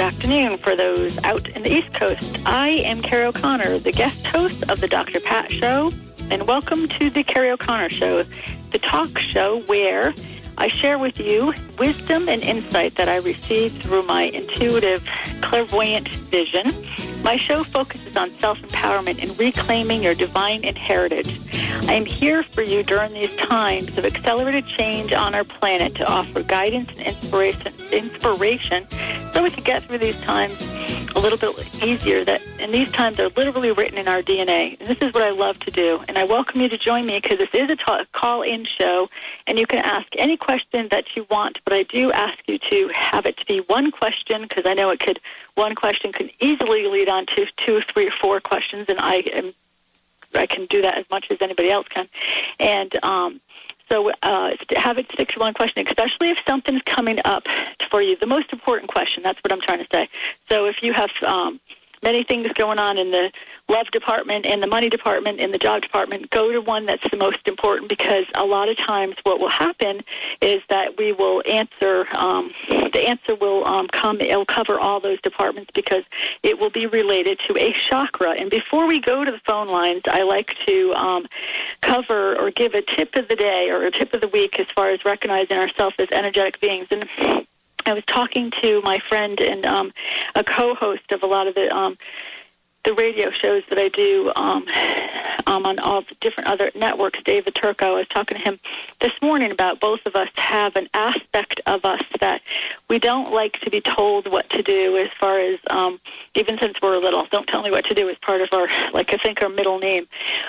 afternoon for those out in the East Coast. I am Carrie O'Connor, the guest host of the Dr. Pat Show, and welcome to the Carrie O'Connor Show, the talk show where I share with you wisdom and insight that I received through my intuitive, clairvoyant vision. My show focuses on self-empowerment and reclaiming your divine inheritance. I am here for you during these times of accelerated change on our planet to offer guidance and inspiration so we can get through these times a little bit easier. And these times are literally written in our DNA. And this is what I love to do. And I welcome you to join me because this is a call-in show, and you can ask any question that you want, but I do ask you to have it to be one question because I know one question can easily lead on to 2, 3, or 4 questions, and I can do that as much as anybody else can. And so have it stick to one question, especially if something's coming up for you. The most important question, that's what I'm trying to say. So if you have many things going on in the love department, in the money department, in the job department, go to one that's the most important, because a lot of times what will happen is that we will answer, the answer will come, it will cover all those departments because it will be related to a chakra. And before we go to the phone lines, I like to cover or give a tip of the day or a tip of the week as far as recognizing ourselves as energetic beings. And I was talking to my friend and a co-host of a lot of the radio shows that I do on all the different other networks, David Turco. I was talking to him this morning about both of us have an aspect of us that we don't like to be told what to do, as far as, even since we're little, don't tell me what to do is part of our, I think our middle name.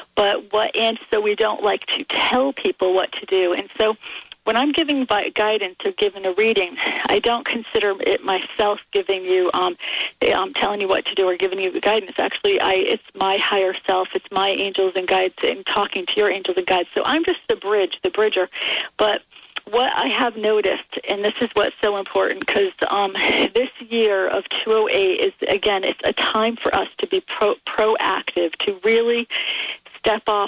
And so we don't like to tell people what to do. And so when I'm giving guidance or giving a reading, I don't consider it myself giving you, telling you what to do or giving you the guidance. Actually, it's my higher self. It's my angels and guides and talking to your angels and guides. So I'm just the bridger. But what I have noticed, and this is what's so important, because this year of 208 is, again, it's a time for us to be proactive, to really step off,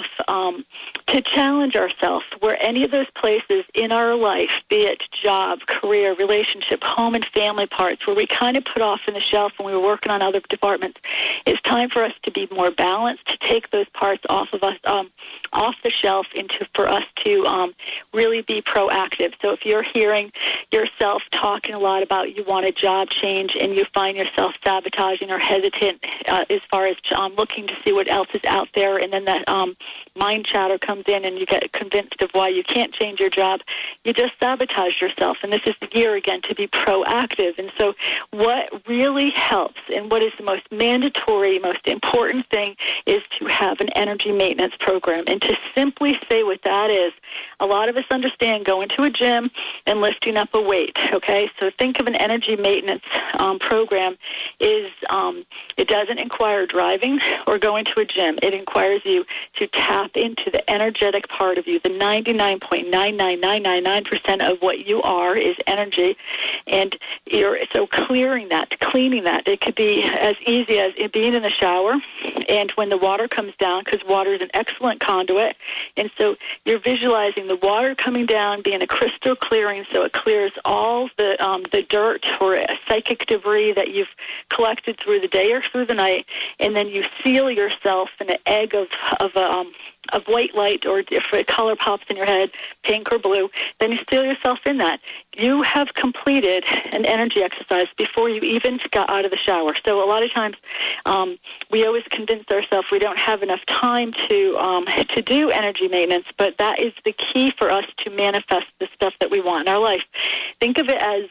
to challenge ourselves where any of those places in our life, be it job, career, relationship, home and family parts, where we kind of put off in the shelf when we were working on other departments, it's time for us to be more balanced, to take those parts off of us, off the shelf, and for us to really be proactive. So if you're hearing yourself talking a lot about you want a job change and you find yourself sabotaging or hesitant as far as looking to see what else is out there, and then that mind chatter comes in and you get convinced of why you can't change your job, you just sabotage yourself. And this is the year, again, to be proactive. And so what really helps and what is the most mandatory, most important thing is to have an energy maintenance program. And to simply say what that is, a lot of us understand going to a gym and lifting up a weight, okay? So think of an energy maintenance program is it doesn't require driving or going to a gym. It requires you to tap into the energetic part of you. The 99.99999% of what you are is energy, and so cleaning that. It could be as easy as it being in the shower, and when the water comes down, because water is an excellent conduit, and so you're visualizing the water coming down, being a crystal clearing, so it clears all the dirt or psychic debris that you've collected through the day or through the night, and then you seal yourself in an egg of white light, or if a color pops in your head, pink or blue, then you seal yourself in that. You have completed an energy exercise before you even got out of the shower. So a lot of times we always convince ourselves we don't have enough time to do energy maintenance, but that is the key for us to manifest the stuff that we want in our life. Think of it as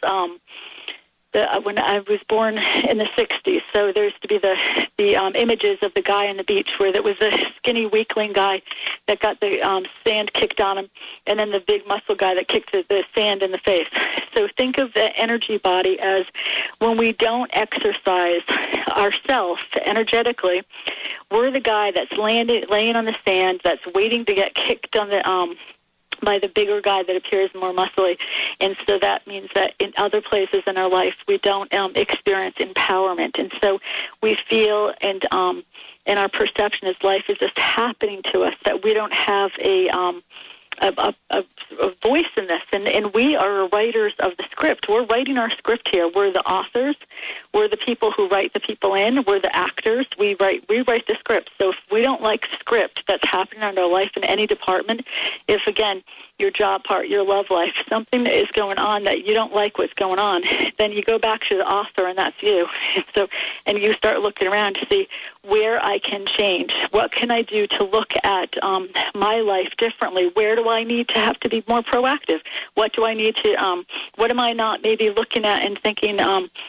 when I was born in the 60s, so there used to be the images of the guy on the beach where there was a skinny weakling guy that got the sand kicked on him, and then the big muscle guy that kicked the sand in the face. So think of the energy body as when we don't exercise ourselves energetically, we're the guy that's laying on the sand, that's waiting to get kicked on the by the bigger guy that appears more muscly. And so that means that in other places in our life, we don't experience empowerment. And so we feel, and our perception as life is just happening to us, that we don't have a voice in this, and we are writers of the script. We're writing our script here. We're the authors. We're the people who write the people in. We're the actors. We write the script. So if we don't like script that's happening in our life in any department, if, again, your job part, your love life, something is going on that you don't like what's going on, then you go back to the author, and that's you. And you start looking around to see where I can change. What can I do to look at my life differently? Where do I need to have to be more proactive? What do I need to? What am I not maybe looking at and thinking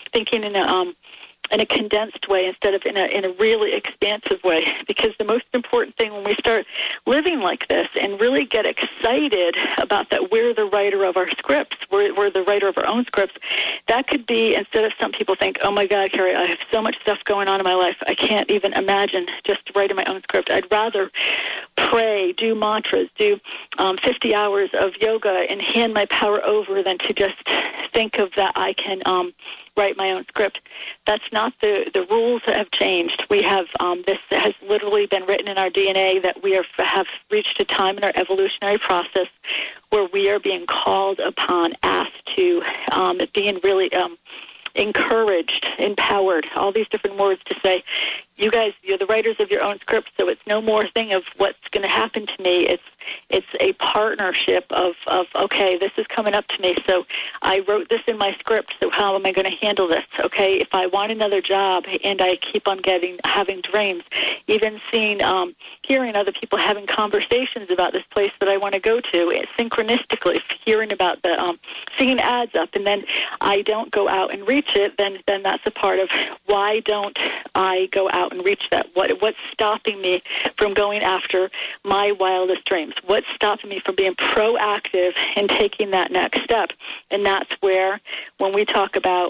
in a condensed way instead of in a really expansive way? Because the most important thing when we start living like this and really get excited about that we're the writer of our scripts, we're the writer of our own scripts, that could be, instead of some people think, oh my God, Carrie, I have so much stuff going on in my life, I can't even imagine just writing my own script. I'd rather pray, do mantras, do 50 hours of yoga and hand my power over than to just think of that I can write my own script. That's not the rules that have changed. We have this has literally been written in our DNA that we have reached a time in our evolutionary process where we are being called upon, asked to, being really encouraged, empowered, all these different words to say, you guys, you're the writers of your own script, so it's no more thing of what's going to happen to me. It's a partnership of okay, this is coming up to me, so I wrote this in my script, so how am I going to handle this? Okay, if I want another job and I keep on having dreams, even hearing other people having conversations about this place that I want to go to, synchronistically hearing about seeing ads up, and then I don't go out and reach it, then that's a part of why don't I go out and reach that? What's stopping me from going after my wildest dreams? What's stopping me from being proactive and taking that next step? And that's where, when we talk about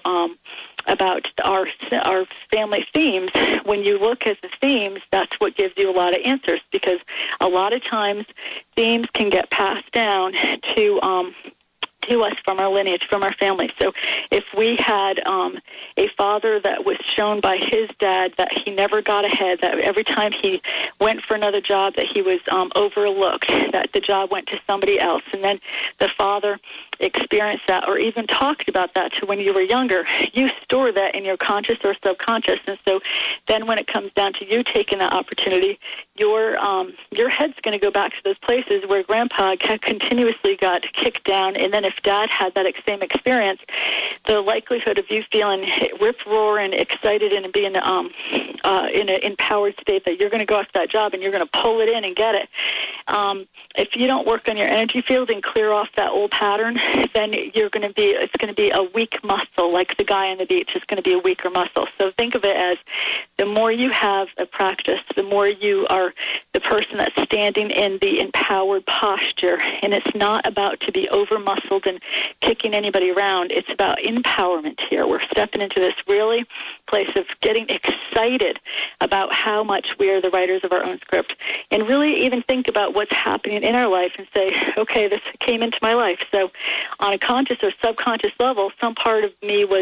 our family themes, when you look at the themes, that's what gives you a lot of answers, because a lot of times themes can get passed down to us from our lineage, from our family. So if we had a father that was shown by his dad that he never got ahead, that every time he went for another job that he was overlooked, that the job went to somebody else, and then the father experienced that or even talked about that to when you were younger, you store that in your conscious or subconscious. And so then when it comes down to you taking that opportunity, your head's going to go back to those places where Grandpa continuously got kicked down, and then if Dad had that same experience, the likelihood of you feeling rip-roaring, excited, and being in an empowered state that you're going to go after that job and you're going to pull it in and get it. If you don't work on your energy field and clear off that old pattern, then it's going to be a weak muscle, like the guy on the beach is going to be a weaker muscle. So think of it as the more you have a practice, the more you are the person that's standing in the empowered posture. And it's not about to be over-muscled and kicking anybody around. It's about empowerment here. We're stepping into this really place of getting excited about how much we are the writers of our own script, and really even think about what's happening in our life and say, okay, this came into my life. So on a conscious or subconscious level, some part of me was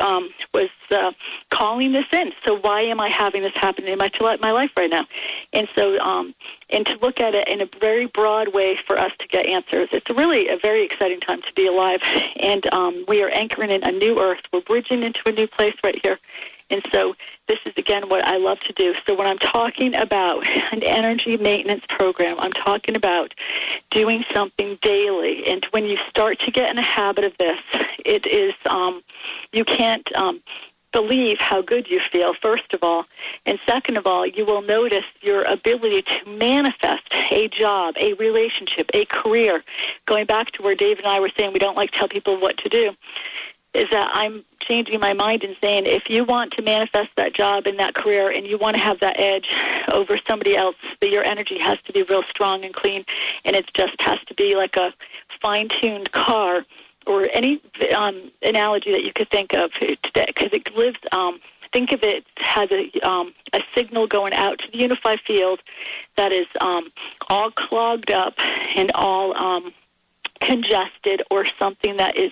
calling this in. So why am I having this happen in my life right now? And so and to look at it in a very broad way for us to get answers. It's really a very exciting time to be alive, and we are anchoring in a new earth. We're bridging into a new place right here. And so this is, again, what I love to do. So when I'm talking about an energy maintenance program, I'm talking about doing something daily. And when you start to get in a habit of this, it is, you can't believe how good you feel, first of all. And second of all, you will notice your ability to manifest a job, a relationship, a career. Going back to where Dave and I were saying we don't like to tell people what to do, is that I'm changing my mind and saying if you want to manifest that job and that career and you want to have that edge over somebody else, that your energy has to be real strong and clean, and it just has to be like a fine-tuned car, or any analogy that you could think of, because it lives, think of it as a signal going out to the unified field that is all clogged up and all congested, or something that is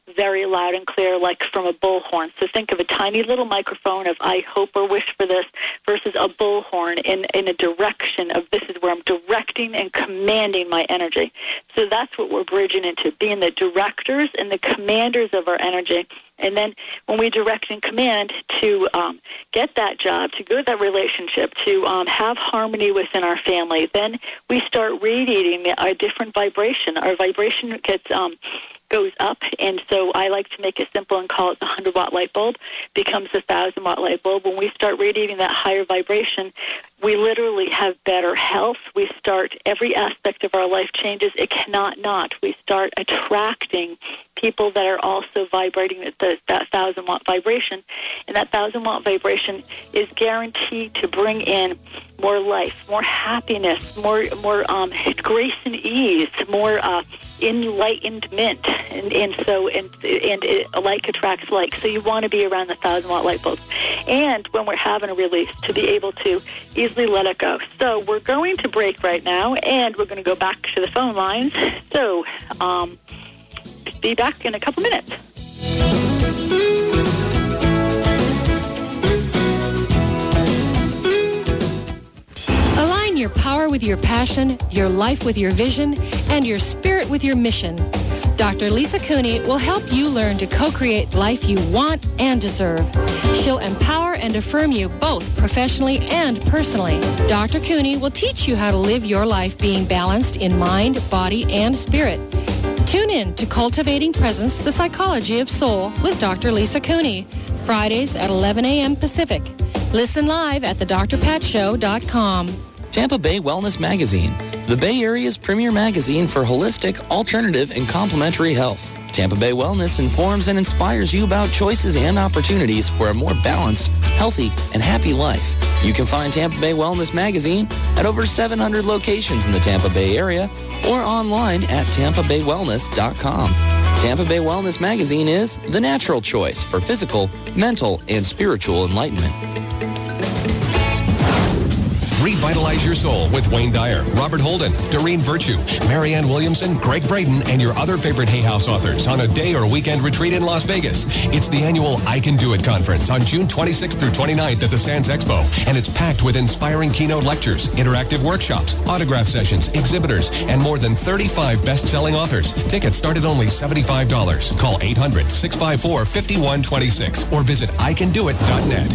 very loud and clear, like from a bullhorn. So think of a tiny little microphone of I hope or wish for this versus a bullhorn in a direction of this is where I'm directing and commanding my energy. So that's what we're bridging into, being the directors and the commanders of our energy. And then when we direct and command to get that job, to go to that relationship, to have harmony within our family, then we start radiating a different vibration. Our vibration goes up, and so I like to make it simple and call it the 100-watt light bulb becomes the 1,000-watt light bulb. When we start radiating that higher vibration, we literally have better health. We start, every aspect of our life changes. It cannot not. We start attracting people that are also vibrating at that 1,000-watt vibration. And that 1,000-watt vibration is guaranteed to bring in more life, more happiness, more grace and ease, more enlightenment. And like attracts like. So you want to be around the 1,000-watt light bulbs. And when we're having a release, to be able to easily let it go. So we're going to break right now, and we're going to go back to the phone lines. So be back in a couple minutes. Align your power with your passion, your life with your vision, and your spirit with your mission. Dr. Lisa Cooney will help you learn to co-create life you want and deserve. She'll empower and affirm you both professionally and personally. Dr. Cooney will teach you how to live your life being balanced in mind, body, and spirit. Tune in to Cultivating Presence, the Psychology of Soul with Dr. Lisa Cooney, Fridays at 11 a.m. Pacific. Listen live at thedrpatshow.com. Tampa Bay Wellness Magazine, the Bay Area's premier magazine for holistic, alternative, and complementary health. Tampa Bay Wellness informs and inspires you about choices and opportunities for a more balanced, healthy, and happy life. You can find Tampa Bay Wellness Magazine at over 700 locations in the Tampa Bay area or online at tampabaywellness.com. Tampa Bay Wellness Magazine is the natural choice for physical, mental, and spiritual enlightenment. Revitalize your soul with Wayne Dyer, Robert Holden, Doreen Virtue, Marianne Williamson, Greg Braden, and your other favorite Hay House authors on a day or weekend retreat in Las Vegas. It's the annual I Can Do It conference on June 26th through 29th at the Sands Expo, and it's packed with inspiring keynote lectures, interactive workshops, autograph sessions, exhibitors, and more than 35 best-selling authors. Tickets start at only $75. Call 800-654-5126 or visit icandoit.net.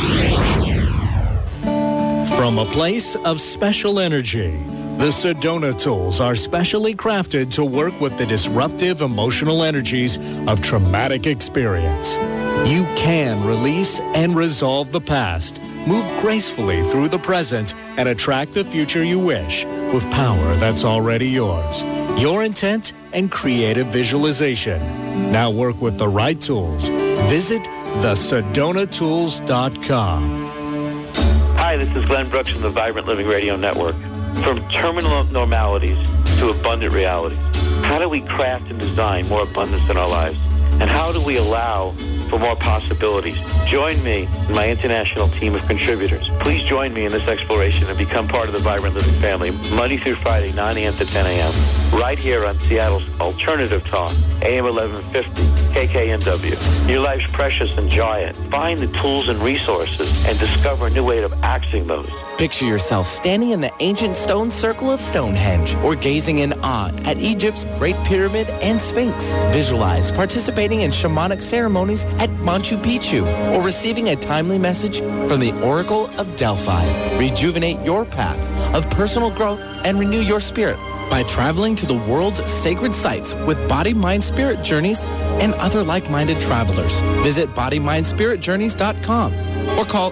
From a place of special energy, the Sedona tools are specially crafted to work with the disruptive emotional energies of traumatic experience. You can release and resolve the past, move gracefully through the present, and attract the future you wish with power that's already yours. Your intent and creative visualization. Now work with the right tools. Visit thesedonatools.com. Hi, this is Glenn Brooks from the Vibrant Living Radio Network. From terminal normalities to abundant realities, how do we craft and design more abundance in our lives? And how do we allow for more possibilities? Join me and my international team of contributors. Please join me in this exploration and become part of the Vibrant Living family, Monday through Friday, 9 a.m. to 10 a.m., right here on Seattle's Alternative Talk, AM 1150, KKNW. Your life's precious, enjoy it. Find the tools and resources and discover a new way of accessing those. Picture yourself standing in the ancient stone circle of Stonehenge or gazing in awe at Egypt's Great Pyramid and Sphinx. Visualize participating in shamanic ceremonies at Machu Picchu or receiving a timely message from the Oracle of Delphi. Rejuvenate your path of personal growth and renew your spirit by traveling to the world's sacred sites with Body, Mind, Spirit Journeys and other like-minded travelers. Visit bodymindspiritjourneys.com or call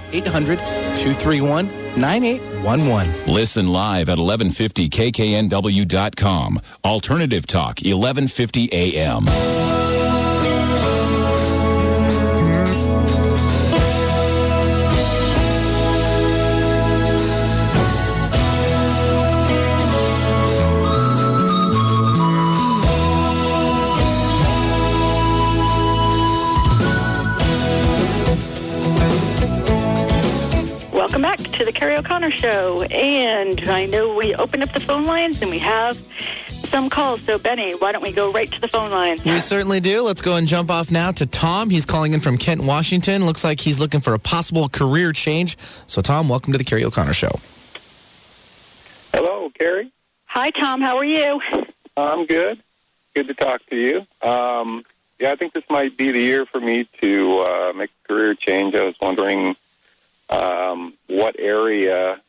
800-231-9811. Listen live at 1150kknw.com. Alternative Talk, 1150 AM. Carrie O'Connor Show. And I know we opened up the phone lines and we have some calls. So, Benny, why don't we go right to the phone lines? We certainly do. Let's go and jump off now to Tom. He's calling in from Kent, Washington. Looks like he's looking for a possible career change. So, Tom, welcome to the Carrie O'Connor Show. Hello, Carrie. Hi, Tom. How are you? I'm good. Good to talk to you. I think this might be the year for me to make a career change. I was wondering what area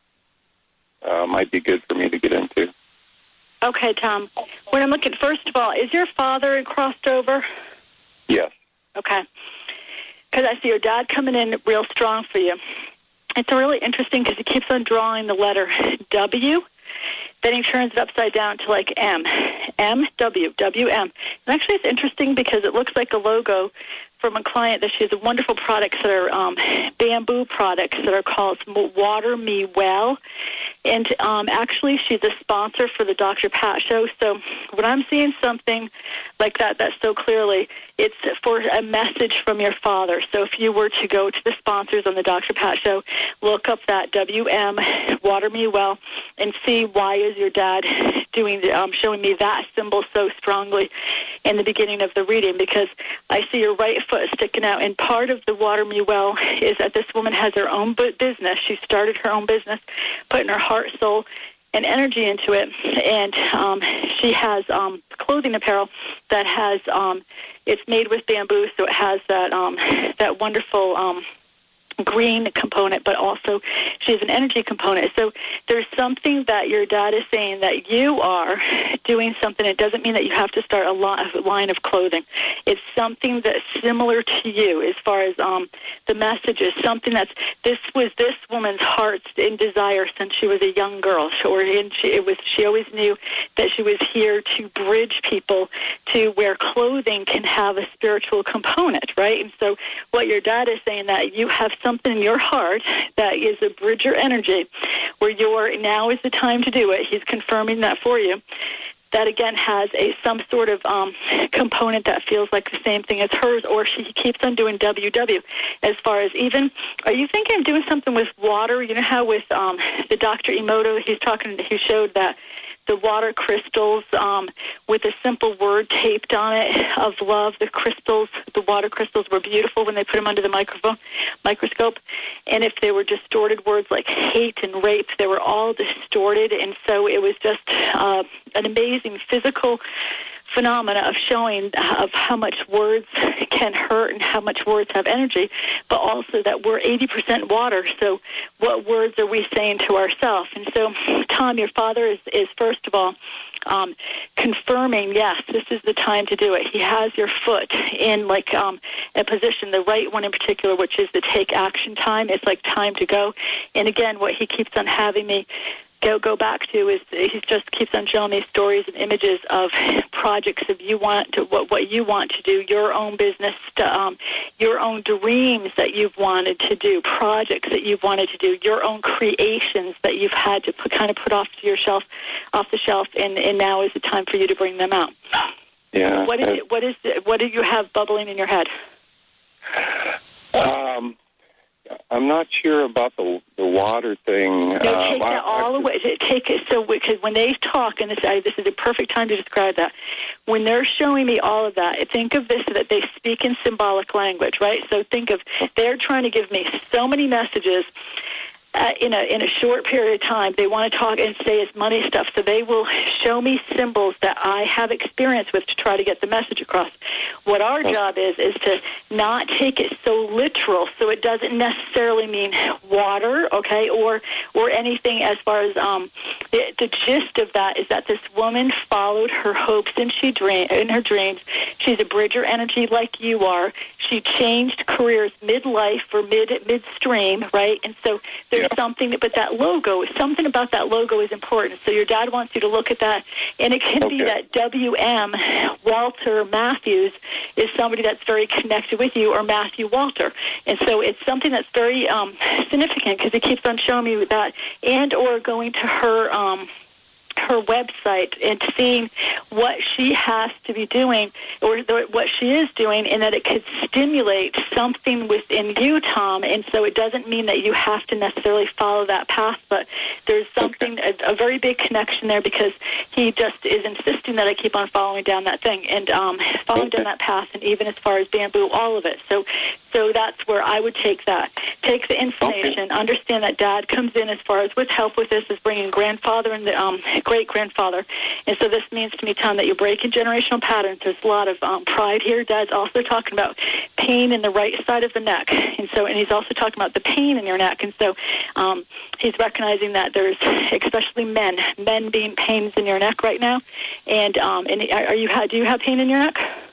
might be good for me to get into. Okay, Tom. When I'm looking, first of all, is your father crossed over? Yes. Okay. Because I see your dad coming in real strong for you. It's really interesting because he keeps on drawing the letter W. Then he turns it upside down to like M. M, W, W, M. And actually it's interesting because it looks like a logo from a client that she has wonderful products that are bamboo products that are called Water Me Well. And actually she's a sponsor for the Dr. Pat Show. So when I'm seeing something like that so clearly, it's for a message from your father. So if you were to go to the sponsors on the Dr. Pat Show, look up that WM, Water Me Well, and see why is your dad doing showing me that symbol so strongly in the beginning of the reading, because I see your right foot sticking out, and part of the Water Me Well is that this woman has her own business. She started her own business, putting her heart, soul, and energy into it, and she has clothing apparel that has it's made with bamboo, so it has that wonderful green component, but also she has an energy component. So there's something that your dad is saying that you are doing something. It doesn't mean that you have to start a line of clothing. It's something that's similar to you as far as the message is something that's this was this woman's heart's in desire since she was a young girl. She always knew that she was here to bridge people to where clothing can have a spiritual component, right? And so what your dad is saying that you have something in your heart that is a bridger energy where now is the time to do it. He's confirming that for you. That, again, has some sort of component that feels like the same thing as hers, or she keeps on doing WW. As far as even, are you thinking of doing something with water? You know how with the Dr. Emoto, he showed that the water crystals with a simple word taped on it of love. The water crystals were beautiful when they put them under the microscope. And if they were distorted words like hate and rape, they were all distorted. And so it was just an amazing physical phenomena of showing of how much words can hurt and how much words have energy, but also that we're 80% water. So what words are we saying to ourselves? And so, Tom, your father is first of all confirming, yes, this is the time to do it. He has your foot in like a position, the right one in particular, which is the take action time. It's like time to go. And again, what he keeps on having me go back to is he just keeps on showing me stories and images of projects of you want to what you want to do, your own business, your own dreams that you've wanted to do, projects that you've wanted to do, your own creations that you've had to put off the shelf, and now is the time for you to bring them out. Yeah. What do you have bubbling in your head? I'm not sure about the water thing. No, take that all away. Take it because when they talk, and this is a perfect time to describe that. When they're showing me all of that, think of this that they speak in symbolic language, right? So think of they're trying to give me so many messages. In a short period of time, they want to talk and say it's money stuff, so they will show me symbols that I have experience with to try to get the message across. What our job is to not take it so literal, so it doesn't necessarily mean water, okay, or anything as far as the gist of that is that this woman followed her hopes and in her dreams. She's a bridger energy like you are. She changed careers midlife or midstream, right? And so there's something, but something about that logo is important. So your dad wants you to look at that, and it can be that W.M. Walter Matthews is somebody that's very connected with you, or Matthew Walter. And so it's something that's very significant because it keeps on showing me that, and or going to her her website and seeing what she has to be doing or what she is doing, and that it could stimulate something within you, Tom. And so it doesn't mean that you have to necessarily follow that path, but there's something, a very big connection there, because he just is insisting that I keep on following down that thing and following down that path, and even as far as bamboo, all of it. So that's where I would take that. Take the information, understand that Dad comes in as far as with help with this is bringing grandfather and the great-grandfather. And so this means to me, Tom, that you're breaking generational patterns. There's a lot of pride here. Dad's also talking about pain in the right side of the neck. And he's also talking about the pain in your neck. And so he's recognizing that there's, especially men being pains in your neck right now. And do you have pain in your neck?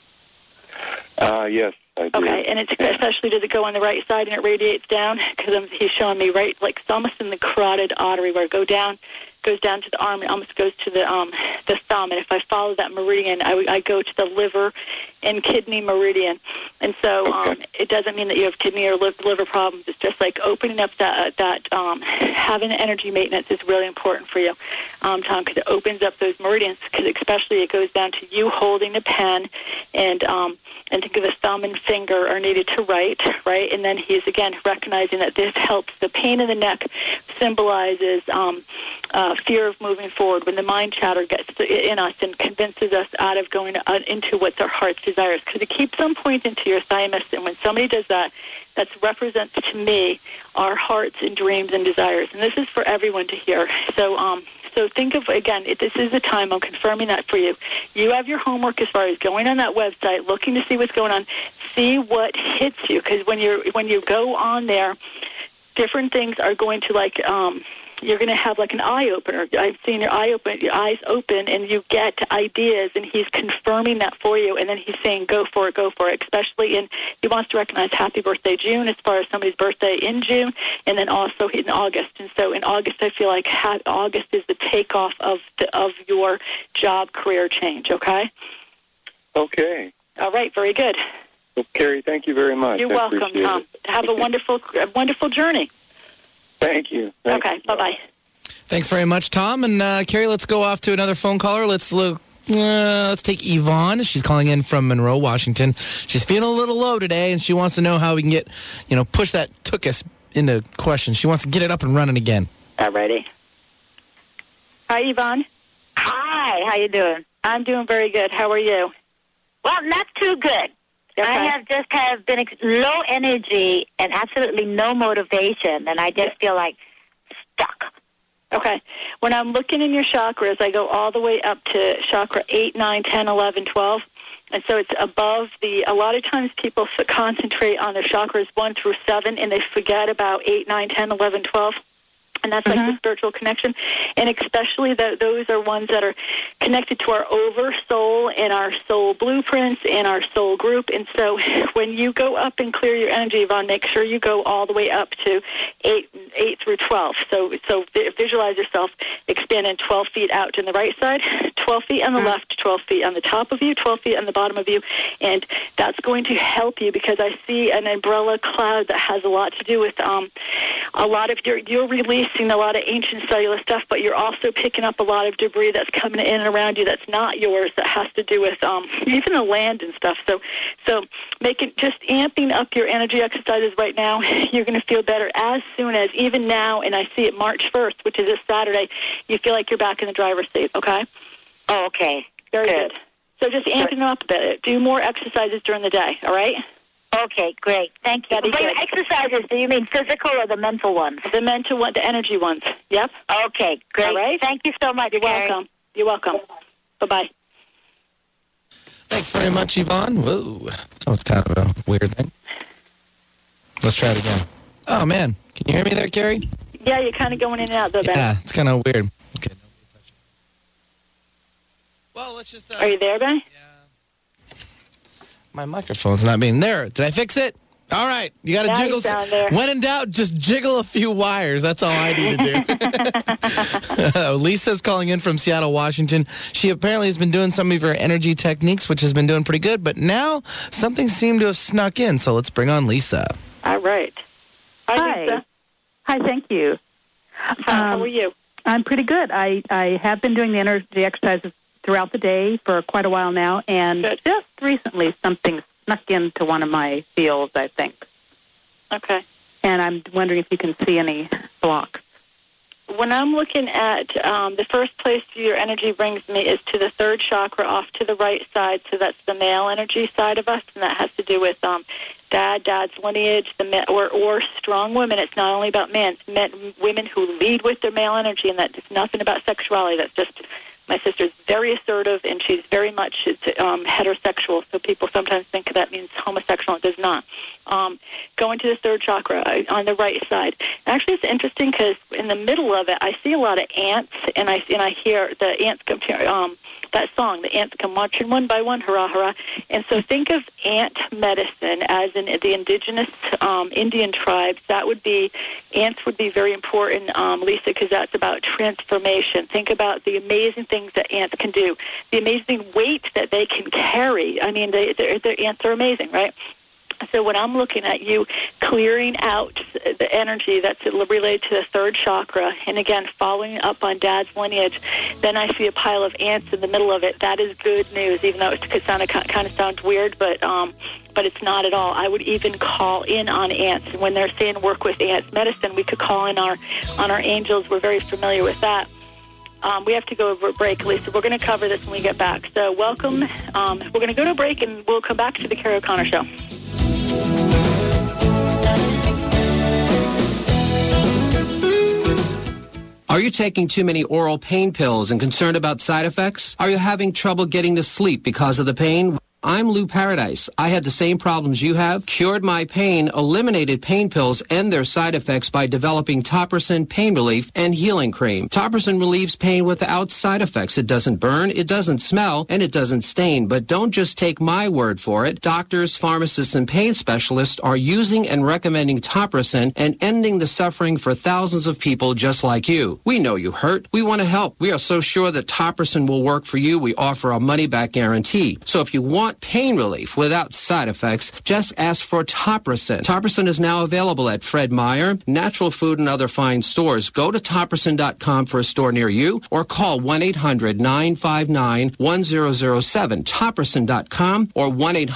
Yes, I do. Okay, and it's especially, does it go on the right side and it radiates down? Because he's showing me right, like it's almost in the carotid artery where it goes down to the arm and almost goes to the thumb. And if I follow that meridian, I go to the liver and kidney meridian. And so it doesn't mean that you have kidney or liver problems. It's just like opening up that having energy maintenance is really important for you, Tom, because it opens up those meridians, because especially it goes down to you holding a pen and think of the thumb and finger are needed to write, right? And then he's, again, recognizing that this helps. The pain in the neck symbolizes fear of moving forward, when the mind chatter gets in us and convinces us out of going into what's our heart's desires, because it keeps on pointing to your thymus, and when somebody does that, that represents to me our hearts and dreams and desires, and this is for everyone to hear. So think of, again, this is the time, I'm confirming that for you. You have your homework as far as going on that website, looking to see what's going on, see what hits you, because when you go on there, different things are going to, you're going to have like an eye opener. I've seen your eyes open, and you get ideas, and he's confirming that for you, and then he's saying, go for it, especially he wants to recognize Happy Birthday June as far as somebody's birthday in June, and then also in August. And so in August, I feel like August is the takeoff of your job career change, okay? Okay. All right, very good. Well, Carrie, thank you very much. You're welcome, Tom. Have a wonderful journey. Thank you. Okay, bye-bye. Thanks very much, Tom. And Carrie, let's go off to another phone caller. Let's take Yvonne. She's calling in from Monroe, Washington. She's feeling a little low today, and she wants to know how we can get, push that took us into question. She wants to get it up and running again. All righty. Hi, Yvonne. Hi, how you doing? I'm doing very good. How are you? Well, not too good. Okay. I have been low energy and absolutely no motivation, and I just feel like stuck. Okay. When I'm looking in your chakras, I go all the way up to chakra 8, 9, 10, 11, 12. And so it's above a lot of times people concentrate on the chakras 1 through 7, and they forget about 8, 9, 10, 11, 12. And that's like the spiritual connection. And especially those are ones that are connected to our oversoul and our soul blueprints and our soul group. And so when you go up and clear your energy, Yvonne, make sure you go all the way up to 8 through 12. So visualize yourself expanding 12 feet out in the right side, 12 feet on the left, 12 feet on the top of you, 12 feet on the bottom of you. And that's going to help you, because I see an umbrella cloud that has a lot to do with a lot of you're releasing a lot of ancient cellular stuff, but you're also picking up a lot of debris that's coming in and around you that's not yours, that has to do with even the land and stuff. So just amping up your energy exercises right now, you're going to feel better as soon as, even now, and I see it March 1st, which is this Saturday, you feel like you're back in the driver's seat, okay? Oh, okay. Very good. So just amping up a bit. Do more exercises during the day, all right? Okay, great. Thank you. By exercises, do you mean physical or the mental ones? The mental one, the energy ones. Yep. Okay, great. All right. Thank you so much, You're welcome. You're welcome. Bye-bye. Thanks very much, Yvonne. Whoa. That was kind of a weird thing. Let's try it again. Oh, man. Can you hear me there, Carrie? Yeah, you're kind of going in and out, though, Ben. Yeah, it's kind of weird. Okay. Well, let's just... Are you there, Ben? Yeah. My microphone's not being there. Did I fix it? All right. You got to jiggle. When in doubt, just jiggle a few wires. That's all I need to do. Lisa's calling in from Seattle, Washington. She apparently has been doing some of her energy techniques, which has been doing pretty good, but now something seemed to have snuck in, so let's bring on Lisa. All right. Hi, Lisa. Hi, thank you. How are you? I'm pretty good. I have been doing the energy exercises throughout the day for quite a while now, and just recently something snuck into one of my fields, I think. Okay. And I'm wondering if you can see any blocks. When I'm looking at the first place your energy brings me is to the third chakra off to the right side, so that's the male energy side of us, and that has to do with dad's lineage, or strong women. It's not only about men. It's women who lead with their male energy, and that's nothing about sexuality. That's just, my sister's very assertive, and she's very much heterosexual, so people sometimes think that means homosexual. It does not. Going to the third chakra on the right side. Actually, it's interesting because in the middle of it, I see a lot of ants, and I hear the ants come that song, the ants come marching one by one, hurrah, hurrah. And so think of ant medicine as in the indigenous Indian tribes. Ants would be very important, Lisa, because that's about transformation. Think about the amazing things that ants can do, the amazing weight that they can carry. I mean, the ants are amazing, right? So when I'm looking at you clearing out the energy that's related to the third chakra, and again, following up on Dad's lineage, then I see a pile of ants in the middle of it. That is good news, even though it kind of sounds weird, but it's not at all. I would even call in on ants. When they're saying work with ants medicine, we could call in on our angels. We're very familiar with that. We have to go over a break, Lisa. We're going to cover this when we get back. So welcome. We're going to go to a break, and we'll come back to the Carrie O'Connor Show. Are you taking too many oral pain pills and concerned about side effects? Are you having trouble getting to sleep because of the pain? I'm Lou Paradise. I had the same problems you have, cured my pain, eliminated pain pills and their side effects by developing Topricin Pain Relief and Healing Cream. Topricin relieves pain without side effects. It doesn't burn, it doesn't smell, and it doesn't stain. But don't just take my word for it. Doctors, pharmacists, and pain specialists are using and recommending Topricin and ending the suffering for thousands of people just like you. We know you hurt. We want to help. We are so sure that Topricin will work for you, we offer a money-back guarantee. So if you want pain relief without side effects, just ask for Topricin. Topricin is now available at Fred Meyer, Natural Food, and other fine stores. Go to Topricin.com for a store near you, or call 1-800-959-1007. Topricin.com or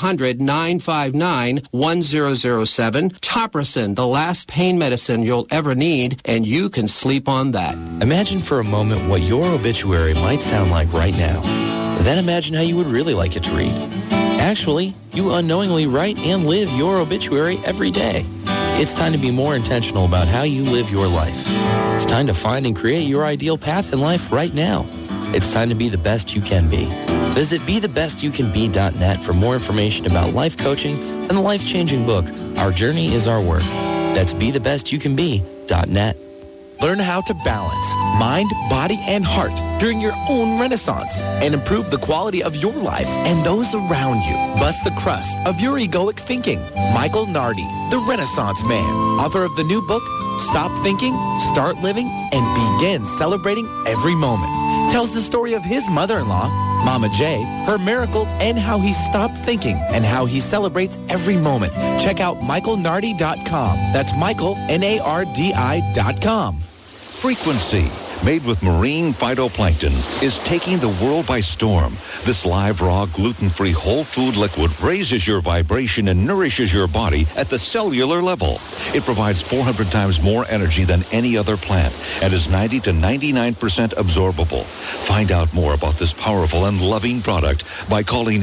1-800-959-1007. Topricin, the last pain medicine you'll ever need, and you can sleep on that. Imagine for a moment what your obituary might sound like right now. Then imagine how you would really like it to read. Actually, you unknowingly write and live your obituary every day. It's time to be more intentional about how you live your life. It's time to find and create your ideal path in life right now. It's time to be the best you can be. Visit BeTheBestYouCanBe.net for more information about life coaching and the life-changing book, Our Journey is Our Work. That's BeTheBestYouCanBe.net. Learn how to balance mind, body, and heart during your own renaissance and improve the quality of your life and those around you. Bust the crust of your egoic thinking. Michael Nardi, the Renaissance Man, author of the new book, Stop Thinking, Start Living, and Begin Celebrating Every Moment, tells the story of his mother-in-law, Mama J, her miracle, and how he stopped thinking and how he celebrates every moment. Check out michaelnardi.com. That's Michael, Nardi.com. Frequency, made with marine phytoplankton, is taking the world by storm. This live, raw, gluten-free whole food liquid raises your vibration and nourishes your body at the cellular level. It provides 400 times more energy than any other plant and is 90 to 99% absorbable. Find out more about this powerful and loving product by calling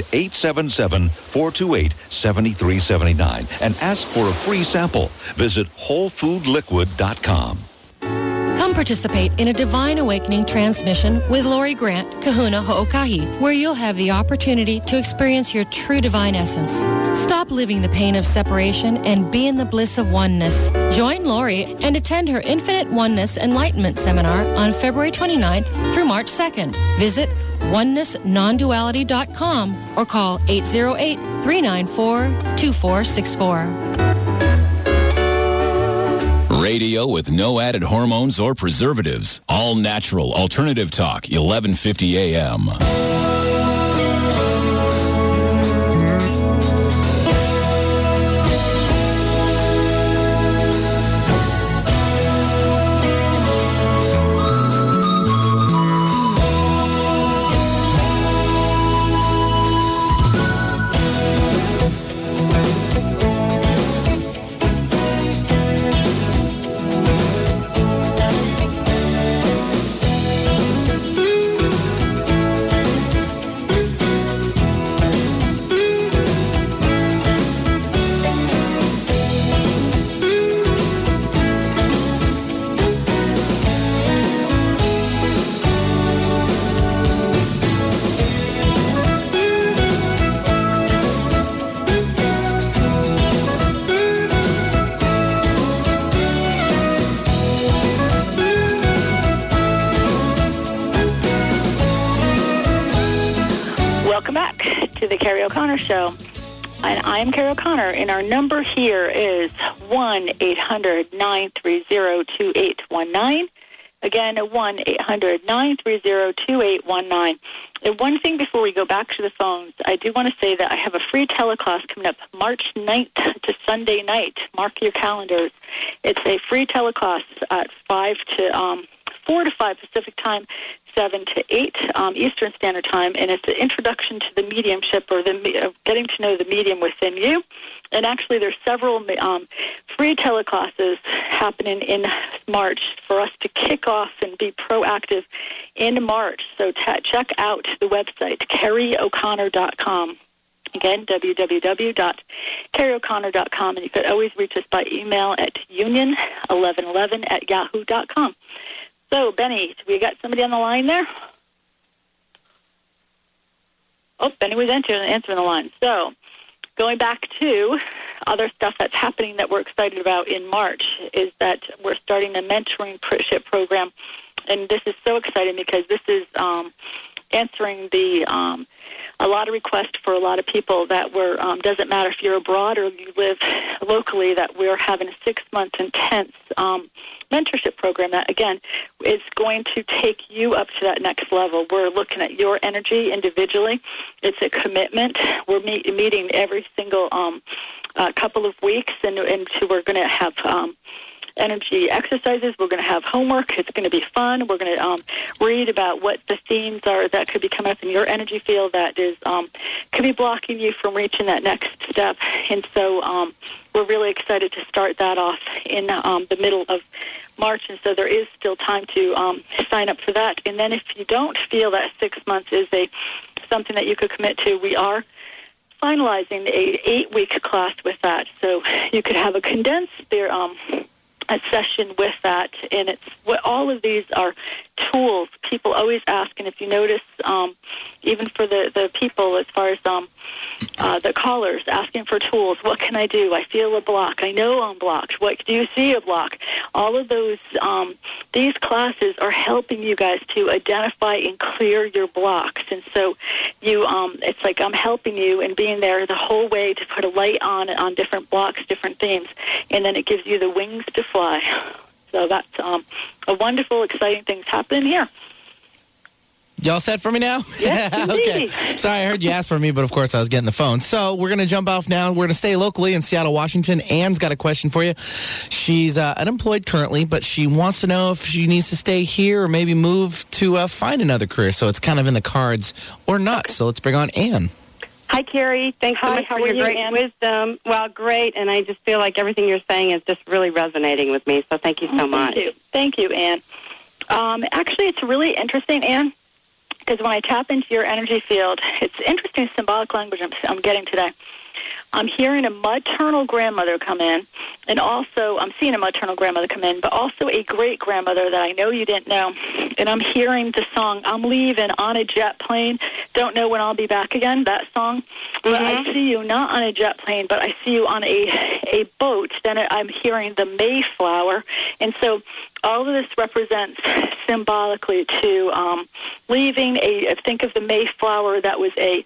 877-428-7379 and ask for a free sample. Visit WholeFoodLiquid.com. Come participate in a Divine Awakening transmission with Lori Grant, Kahuna Ho'okahi, where you'll have the opportunity to experience your true divine essence. Stop living the pain of separation and be in the bliss of oneness. Join Lori and attend her Infinite Oneness Enlightenment Seminar on February 29th through March 2nd. Visit onenessnonduality.com or call 808-394-2464. Radio with no added hormones or preservatives. All natural alternative talk, 1150 AM. Welcome back to the Carrie O'Connor Show. And I'm Carrie O'Connor, and our number here is 1-800-930-2819. Again, 1-800-930-2819. And one thing before we go back to the phones, I do want to say that I have a free teleclass coming up March 9th to Sunday night. Mark your calendars. It's a free teleclass at 4 to 5 Pacific time, 7 to 8 Eastern Standard Time, and it's an introduction to the mediumship, or getting to know the medium within you. And actually, there's several free teleclasses happening in March for us to kick off and be proactive in March. So check out the website, CarrieO'Connor.com. Again, www.CarrieO'Connor.com, and you could always reach us by email at union1111@yahoo.com. So, Benny, we got somebody on the line there? Oh, Benny was answering the line. So, going back to other stuff that's happening that we're excited about in March is that we're starting a mentorship program, and this is so exciting because this is answering a lot of requests for a lot of people that we're, doesn't matter if you're abroad or you live locally, that we're having a 6-month intense mentorship program that, again, is going to take you up to that next level. We're looking at your energy individually. It's a commitment. We're meeting every single couple of weeks, and so we're going to have energy exercises. We're going to have homework. It's going to be fun. We're going to read about what the themes are that could be coming up in your energy field that is could be blocking you from reaching that next step. And so we're really excited to start that off in the middle of March, and so there is still time to sign up for that. And then if you don't feel that 6 months is something that you could commit to, we are finalizing a 8-week class with that. So you could have a condensed a session with that, and it's what all of these are tools. People always ask, and if you notice, even for the people as far as the callers asking for tools, what can I do? I feel a block. I know I'm blocked. What do you see a block? All of those, these classes are helping you guys to identify and clear your blocks. And so you, it's like I'm helping you and being there the whole way to put a light on different blocks, different themes, and then it gives you the wings to fly. So that's a wonderful, exciting things happening here. Y'all set for me now? Yes, Okay. Sorry, I heard you ask for me, but of course I was getting the phone. So we're going to jump off now. We're going to stay locally in Seattle, Washington. Anne's got a question for you. She's unemployed currently, but she wants to know if she needs to stay here or maybe move to find another career. So it's kind of in the cards or not. So let's bring on Anne. Hi, Carrie. Thanks so much for your great wisdom. Well, great, and I just feel like everything you're saying is just really resonating with me, so thank you so much. Thank you, Anne. Actually, it's really interesting, Anne, because when I tap into your energy field, it's interesting symbolic language I'm getting today. I'm hearing a maternal grandmother come in, and also I'm seeing a maternal grandmother come in, but also a great-grandmother that I know you didn't know. And I'm hearing the song, I'm leaving on a jet plane, don't know when I'll be back again, that song. But I see you not on a jet plane, but I see you on a boat. Then I'm hearing the Mayflower. And so all of this represents symbolically to leaving think of the Mayflower, that was a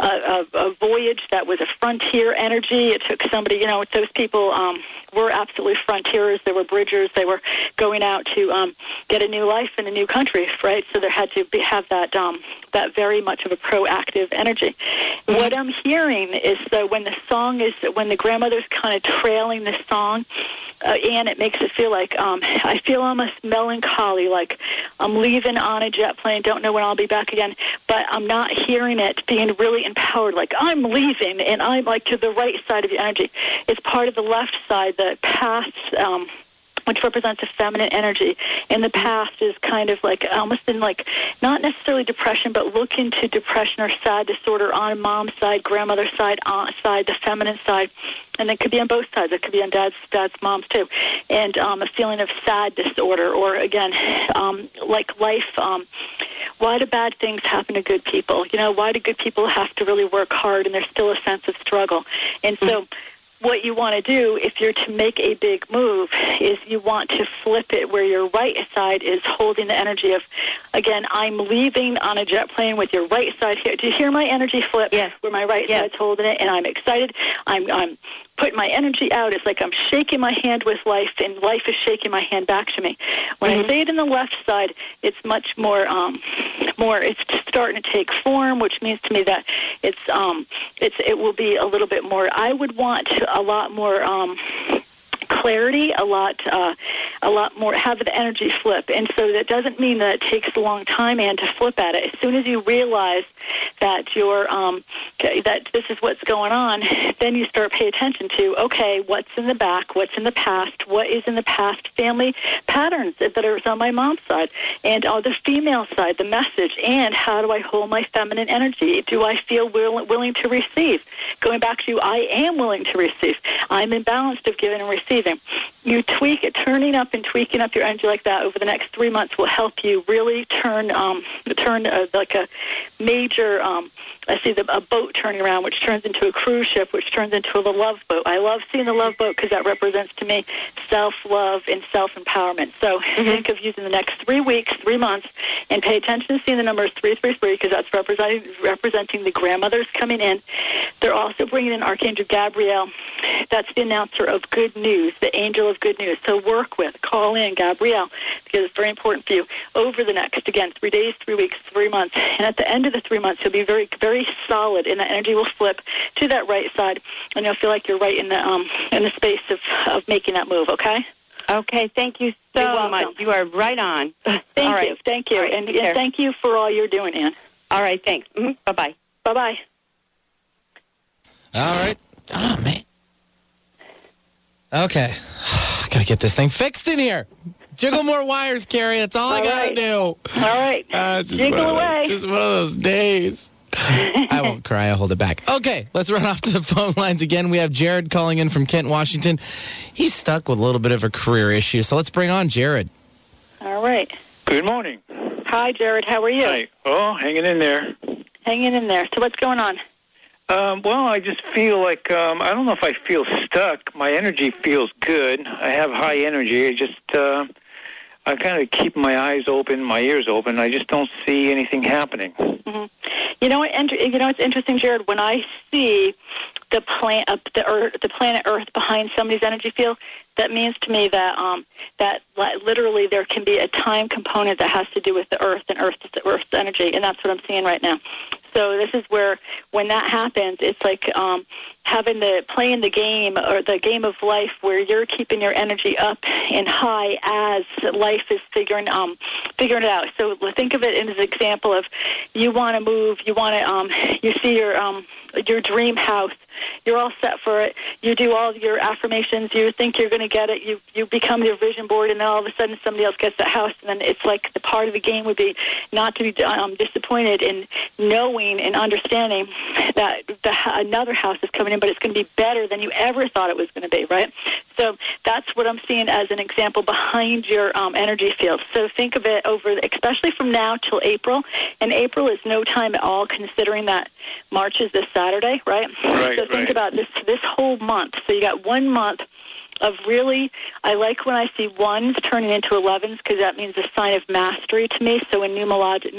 voyage, that was a frontier energy. It took somebody, those people were absolutely frontierers. They were bridgers. They were going out to get a new life in a new country, right? So there had to have that very much of a proactive energy. What I'm hearing is that when the grandmother's kind of trailing the song, and it makes it feel like I feel almost melancholy, like I'm leaving on a jet plane, don't know when I'll be back again, but I'm not hearing it being really empowered, like I'm leaving, and I'm like to the right side of the energy. It's part of the left side, the past, which represents a feminine energy. And the past is kind of like almost in like not necessarily depression, but look into depression or sad disorder on mom's side, grandmother's side, aunt's side, the feminine side. And it could be on both sides. It could be on dad's mom's too. And a feeling of sad disorder, or again, like life, why do bad things happen to good people? Why do good people have to really work hard and there's still a sense of struggle? And so what you want to do if you're to make a big move is you want to flip it where your right side is holding the energy of, again, I'm leaving on a jet plane with your right side here. Do you hear my energy flip? Yes. Where my right side's holding it, and I'm excited. I'm putting my energy out. It's like I'm shaking my hand with life, and life is shaking my hand back to me. When I say it in the left side, it's much more, it's starting to take form, which means to me that it will be a little bit more. I would want a lot more clarity, a lot more, have the energy flip. And so that doesn't mean that it takes a long time, and to flip at it. As soon as you realize that you're, that this is what's going on, then you start paying attention to, okay, what's in the back, what's in the past, what is in the past, family patterns that are on my mom's side, and on the female side, the message, and how do I hold my feminine energy? Do I feel willing to receive? Going back to I am willing to receive. I'm in balance of giving and receiving. You tweak it, turning up and tweaking up your energy like that over the next 3 months will help you really turn like a major, I see a boat turning around, which turns into a cruise ship, which turns into a love boat. I love seeing the love boat because that represents to me self-love and self-empowerment. So think of using the next 3 weeks, 3 months, and pay attention to seeing the numbers 333 because that's representing the grandmothers coming in. They're also bringing in Archangel Gabriel. That's the announcer of good news, the angel of good news. So call in Gabrielle because it's very important for you over the next, again, 3 days, 3 weeks, 3 months. And at the end of the 3 months, you'll be very, very solid, and the energy will flip to that right side, and you'll feel like you're right in the space of making that move, okay? Okay, thank you so much. You are right on. Thank you. Right, and thank you for all you're doing, Ann. All right, thanks. Bye-bye. Bye-bye. All right. Oh, man. Okay. I got to get this thing fixed in here. Jiggle more wires, Carrie. That's all I got to do. All right. Jiggle away. Just one of those days. I won't cry. I'll hold it back. Okay, let's run off to the phone lines again. We have Jared calling in from Kent, Washington. He's stuck with a little bit of a career issue, so let's bring on Jared. All right. Good morning. Hi, Jared. How are you? Hi. Oh, hanging in there. Hanging in there. So what's going on? Well, I just feel like, I don't know if I feel stuck. My energy feels good. I have high energy. I kind of keep my eyes open, my ears open. I just don't see anything happening. Mm-hmm. You know what's interesting, Jared? When I see the planet Earth behind somebody's energy field, that means to me that that literally there can be a time component that has to do with the Earth and Earth's energy, and that's what I'm seeing right now. So this is where, when that happens, it's like playing the game or the game of life where you're keeping your energy up and high as life is figuring it out. So think of it as an example of you want to move, you see your dream house. You're all set for it. You do all your affirmations. You think you're going to get it. You become your vision board, and then all of a sudden somebody else gets that house. And then it's like the part of the game would be not to be disappointed in knowing and understanding that another house is coming in, but it's going to be better than you ever thought it was going to be, right? So that's what I'm seeing as an example behind your energy field. So think of it over, especially from now till April. And April is no time at all, considering that March is this Saturday, right? So think about this whole month. So you got 1 month of really, I like when I see ones turning into 11s because that means a sign of mastery to me. So in numerology,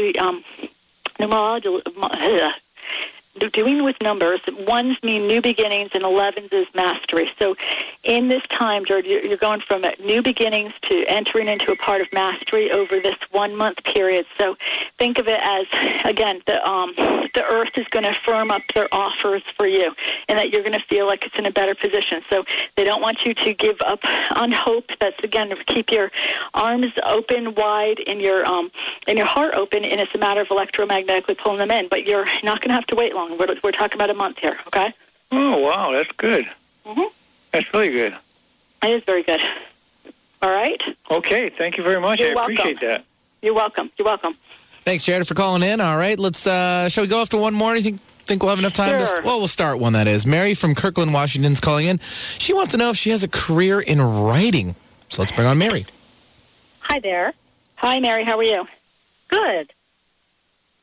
doing with numbers, ones mean new beginnings and 11s is mastery. So in this time, George, you're going from new beginnings to entering into a part of mastery over this 1 month period. So think of it as, again, the Earth is going to firm up their offers for you, and that you're going to feel like it's in a better position. So they don't want you to give up on hope. That's, again, to keep your arms open wide and your heart open, and it's a matter of electromagnetically pulling them in. But you're not going to have to wait long. We're talking about a month here, okay? Oh, wow, that's good. Mm-hmm. That's really good. It is very good. All right? Okay, thank you very much. You're I appreciate that. You're welcome. You're welcome. Thanks, Jared, for calling in. All right, let's. Shall we go after one more? Do you think we'll have enough time? Sure. We'll start one, that is. Mary from Kirkland, Washington's calling in. She wants to know if she has a career in writing. So let's bring on Mary. Hi there. Hi, Mary. How are you? Good.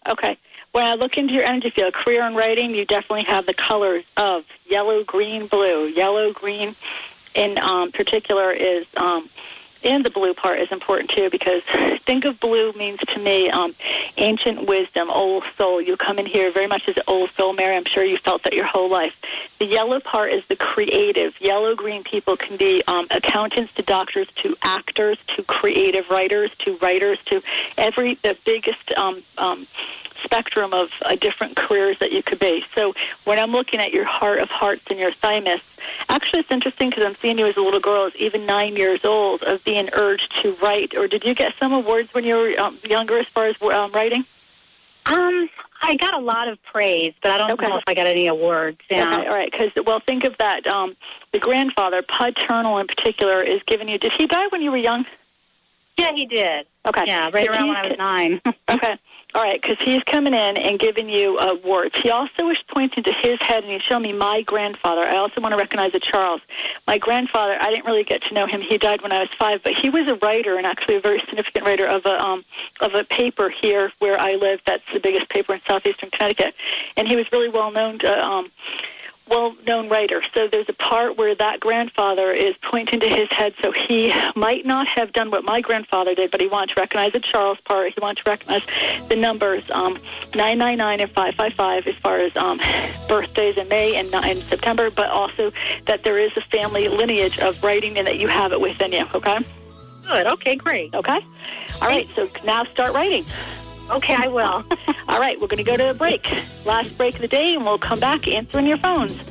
Okay. When I look into your energy field, career and writing, you definitely have the colors of yellow, green, blue. Yellow, green in particular is... and the blue part is important, too, because think of blue means to me ancient wisdom, old soul. You come in here very much as an old soul, Mary. I'm sure you felt that your whole life. The yellow part is the creative. Yellow-green people can be accountants to doctors to actors to creative writers to the biggest spectrum of different careers that you could be. So when I'm looking at your heart of hearts and your thymus, actually it's interesting because I'm seeing you as a little girl, as even 9 years old, of being urged to write. Or did you get some awards when you were younger as far as writing? I got a lot of praise, but I don't know if I got any awards. Yeah. Okay, all right. Because, think of that. The grandfather, paternal in particular, is giving you... Did he die when you were young? Yeah, he did. Okay. Yeah, right around when I was 9. Okay. All right, because he's coming in and giving you awards. He also was pointing to his head, and he's showing me my grandfather. I also want to recognize Charles. My grandfather, I didn't really get to know him. He died when I was 5, but he was a writer, and actually a very significant writer of a paper here where I live. That's the biggest paper in southeastern Connecticut. And he was really well-known writer. So there's a part where that grandfather is pointing to his head, so he might not have done what my grandfather did, but he wanted to recognize the Charles part. He wanted to recognize the numbers 999 and 555 as far as birthdays in May and in September, but also that there is a family lineage of writing and that you have it within you, okay? Good. Okay, great. Okay? All right, so now start writing. Okay, I will. All right, we're going to go to a break. Last break of the day, and we'll come back answering your phones.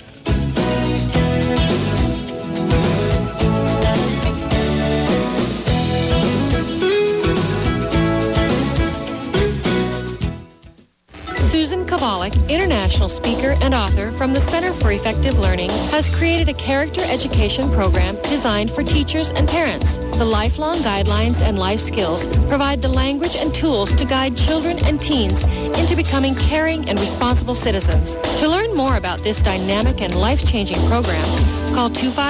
Susan Kovalik, international speaker and author from the Center for Effective Learning, has created a character education program designed for teachers and parents. The lifelong guidelines and life skills provide the language and tools to guide children and teens into becoming caring and responsible citizens. To learn more about this dynamic and life-changing program, call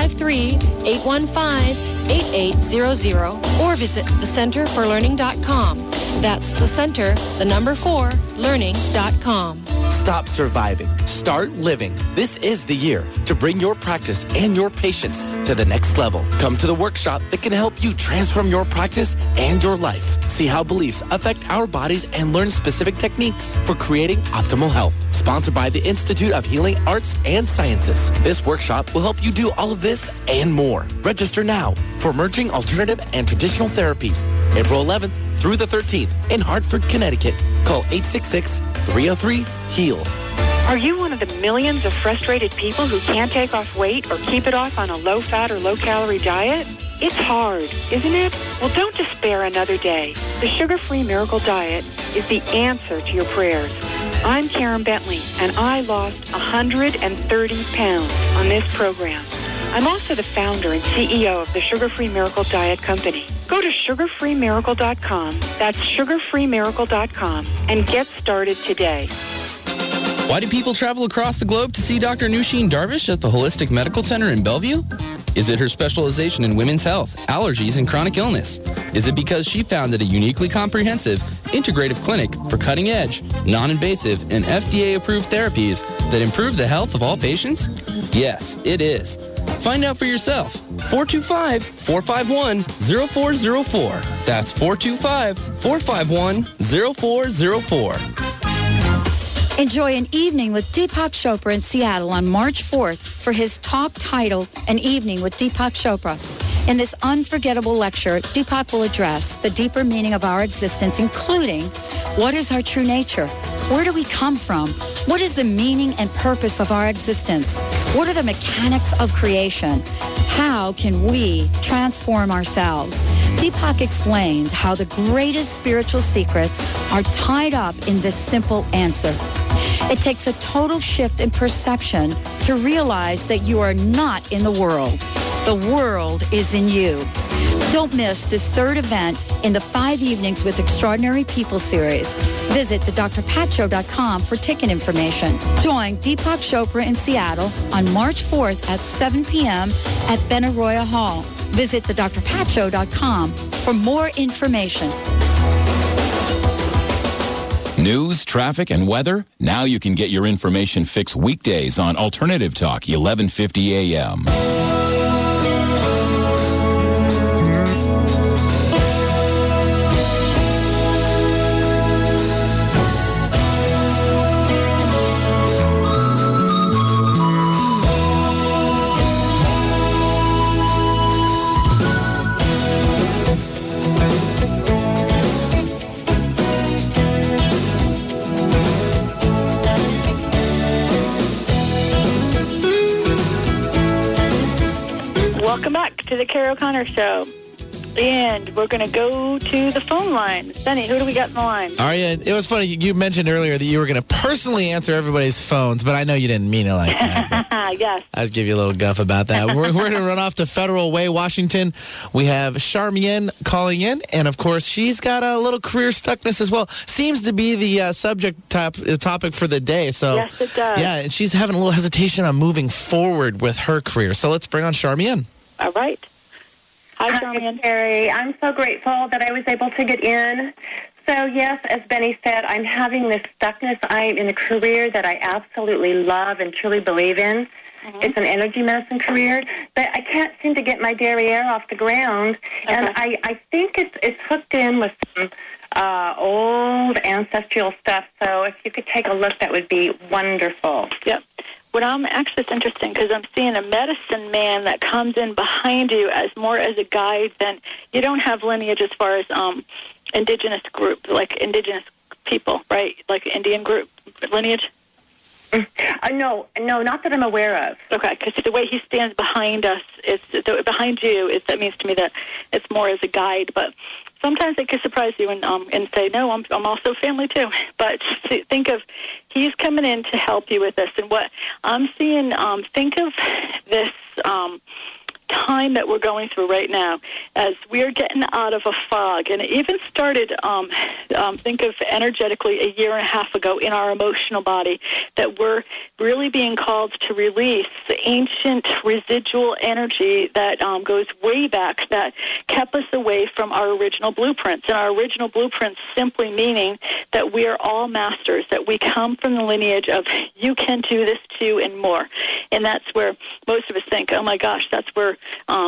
253-815-8800 or visit thecenterforlearning.com. That's the center, the number 4, learning.com. Stop surviving. Start living. This is the year to bring your practice and your patients to the next level. Come to the workshop that can help you transform your practice and your life. See how beliefs affect our bodies and learn specific techniques for creating optimal health. Sponsored by the Institute of Healing Arts and Sciences. This workshop will help you do all of this and more. Register now for Merging Alternative and Traditional Therapies, April 11th through the 13th in Hartford, Connecticut. Call 866-303-HEAL. Are you one of the millions of frustrated people who can't take off weight or keep it off on a low-fat or low-calorie diet? It's hard, isn't it? Well, don't despair another day. The Sugar-Free Miracle Diet is the answer to your prayers. I'm Karen Bentley, and I lost 130 pounds on this program. I'm also the founder and CEO of the Sugar-Free Miracle Diet Company. Go to sugarfreemiracle.com, that's sugarfreemiracle.com, and get started today. Why do people travel across the globe to see Dr. Nusheen Darvish at the Holistic Medical Center in Bellevue? Is it her specialization in women's health, allergies, and chronic illness? Is it because she founded a uniquely comprehensive, integrative clinic for cutting-edge, non-invasive, and FDA-approved therapies that improve the health of all patients? Yes, it is. Find out for yourself. 425-451-0404. That's 425-451-0404. Enjoy an evening with Deepak Chopra in Seattle on March 4th for his talk titled An Evening with Deepak Chopra. In this unforgettable lecture, Deepak will address the deeper meaning of our existence, including what is our true nature? Where do we come from? What is the meaning and purpose of our existence? What are the mechanics of creation? How can we transform ourselves? Deepak explains how the greatest spiritual secrets are tied up in this simple answer. It takes a total shift in perception to realize that you are not in the world. The world is in you. Don't miss this third event in the 5 Evenings with Extraordinary People series. Visit thedrpatshow.com for ticket information. Join Deepak Chopra in Seattle on March 4th at 7 p.m. at Benaroya Hall. Visit thedrpatshow.com for more information. News, traffic, and weather? Now you can get your information fixed weekdays on Alternative Talk, 1150 a.m. Welcome back to the Carrie O'Connor Show. And we're going to go to the phone line. Benny, who do we got in the line? Aria, it was funny. You mentioned earlier that you were going to personally answer everybody's phones, but I know you didn't mean it like that. Yes. I was give you a little guff about that. We're going to run off to Federal Way, Washington. We have Charmian calling in, and of course, she's got a little career stuckness as well. Seems to be the topic for the day. So, yes, it does. Yeah, and she's having a little hesitation on moving forward with her career. So let's bring on Charmian. All right. Hi, Charmian. Carrie. I'm so grateful that I was able to get in. So, yes, as Benny said, I'm having this stuckness. I'm in a career that I absolutely love and truly believe in. Mm-hmm. It's an energy medicine career, but I can't seem to get my derriere off the ground. Okay. And I think it's hooked in with some old ancestral stuff. So if you could take a look, that would be wonderful. Yep. What actually, it's interesting because I'm seeing a medicine man that comes in behind you as more as a guide than you don't have lineage as far as indigenous group, like indigenous people, right? Like Indian group lineage? No, not that I'm aware of. Okay, because the way he stands behind us, behind you, that means to me that it's more as a guide, but sometimes they could surprise you and say, no, I'm also family too. But think of, he's coming in to help you with this. And what I'm seeing, think of this time that we're going through right now as we're getting out of a fog. And it even started, think of energetically a year and a half ago in our emotional body, that we're really being called to release ancient residual energy that goes way back, that kept us away from our original blueprints. And our original blueprints simply meaning that we are all masters, that we come from the lineage of you can do this too and more. And that's where most of us think, oh my gosh, that's where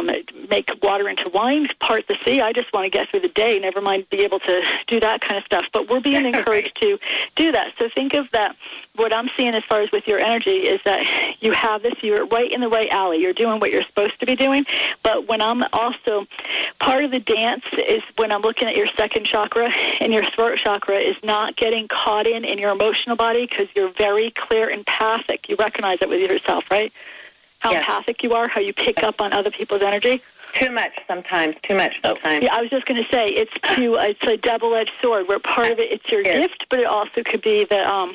make water into wine, part the sea. I just want to get through the day, never mind be able to do that kind of stuff. But we're being encouraged to do that. So think of that. What I'm seeing as far as with your energy is that you have this, you're right in the right alley. You're doing what you're supposed to be doing. But when I'm also, part of the dance is when I'm looking at your second chakra, and your throat chakra is not getting caught in your emotional body because you're very clear and empathic. You recognize it with yourself, right? How empathic you are, how you pick up on other people's energy. Too much sometimes. Yeah, I was just going to say, it's a double-edged sword, where part of it's your gift, but it also could be the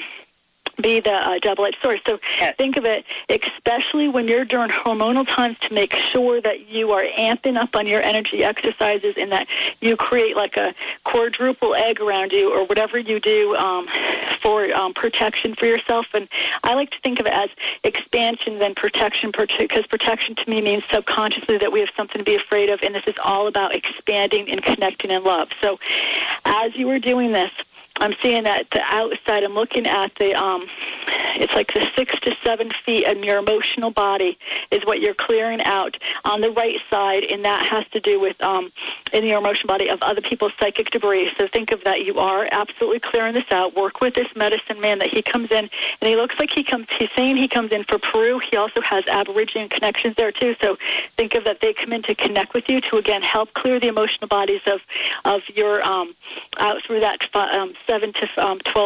double-edged sword. So think of it, especially when you're during hormonal times, to make sure that you are amping up on your energy exercises and that you create like a quadruple egg around you or whatever you do for protection for yourself. And I like to think of it as expansion than protection, because protection to me means subconsciously that we have something to be afraid of, and this is all about expanding and connecting in love. So as you were doing this, I'm seeing that the outside, I'm looking at the, it's like the 6 to 7 feet in your emotional body is what you're clearing out on the right side, and that has to do with, in your emotional body, of other people's psychic debris. So think of that. You are absolutely clearing this out. Work with this medicine man that he comes in, and he looks like he's saying he comes in for Peru. He also has Aboriginal connections there, too. So think of that they come in to connect with you to, again, help clear the emotional bodies of your, out through that 7 to 12,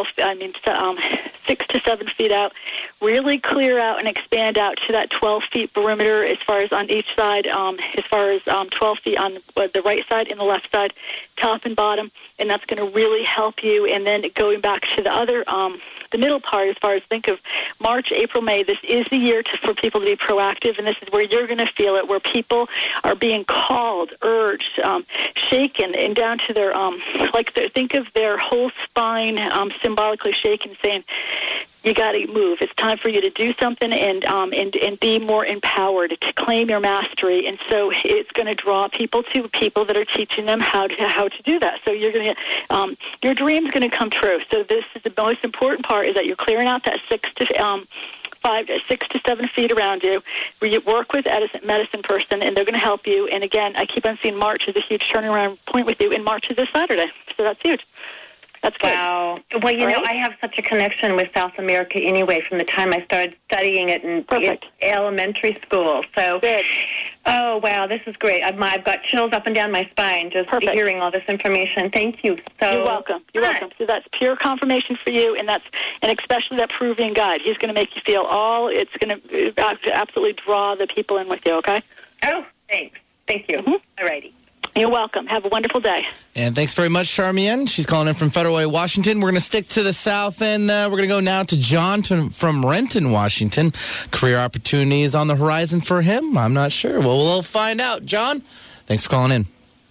6 to 7 feet out, really clear out and expand out to that 12 feet perimeter as far as on each side, as far as 12 feet on the right side and the left side, top and bottom, and that's going to really help you. And then going back to the other, the middle part, as far as think of March, April, May, this is the year for people to be proactive, and this is where you're going to feel it, where people are being called, urged, shaken, and down to their, think of their whole spine symbolically shaken, saying, You got to move. It's time for you to do something and be more empowered to claim your mastery. And so it's going to draw people to people that are teaching them how to do that. So you're going to your dream's going to come true. So this is the most important part: is that you're clearing out that 6 to 7 feet around you, where you work with medicine person, and they're going to help you. And again, I keep on seeing March is a huge turnaround point with you, and March is this Saturday. So that's huge. That's good. Wow. Well, you know, I have such a connection with South America anyway from the time I started studying it in elementary school. So, good. Oh, wow, this is great. I've got chills up and down my spine just hearing all this information. Thank you so You're welcome. You're welcome. So that's pure confirmation for you, and especially that Peruvian guide. He's going to make you feel it's going to absolutely draw the people in with you, okay? Oh, thanks. Thank you. All righty. You're welcome. Have a wonderful day. And thanks very much, Charmian. She's calling in from Federal Way, Washington. We're going to stick to the South, and we're going to go now to John from Renton, Washington. Career opportunities on the horizon for him? I'm not sure. Well, we'll find out. John, thanks for calling in.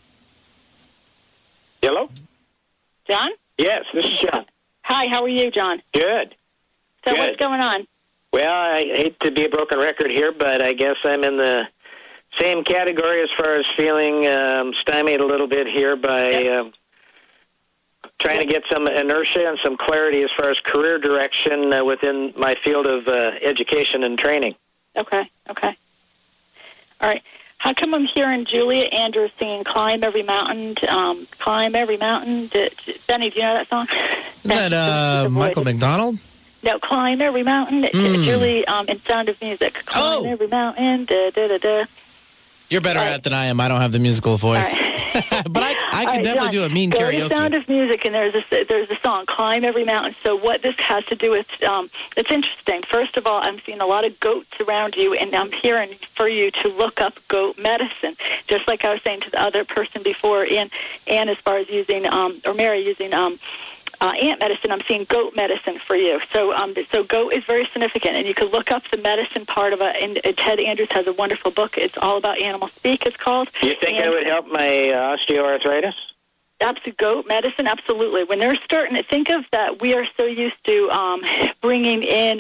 Hello? John? Yes, this is John. Hi, how are you, John? Good. So Good. What's going on? Well, I hate to be a broken record here, but I guess I'm in the same category as far as feeling stymied a little bit here by trying to get some inertia and some clarity as far as career direction within my field of education and training. Okay. All right. How come I'm hearing Julia Andrews singing Climb Every Mountain, Climb Every Mountain? Benny, do you know that song? Isn't that Michael McDonald? No, Climb Every Mountain. Julie in Sound of Music. Climb Every Mountain, da-da-da-da. You're better at it than I am. I don't have the musical voice. But I could definitely do a mean go karaoke. To Sound of Music, and there's a song, Climb Every Mountain. So what this has to do with, it's interesting. First of all, I'm seeing a lot of goats around you, and I'm hearing for you to look up goat medicine. Just like I was saying to the other person before, and as far as using, or Mary using ant medicine, I'm seeing goat medicine for you. So goat is very significant, and you can look up the medicine part of it. And Ted Andrews has a wonderful book. It's all about animal speak, it's called. Do you think that would help my osteoarthritis? Absolutely, goat medicine, absolutely. When they're starting to think of that, we are so used to bringing in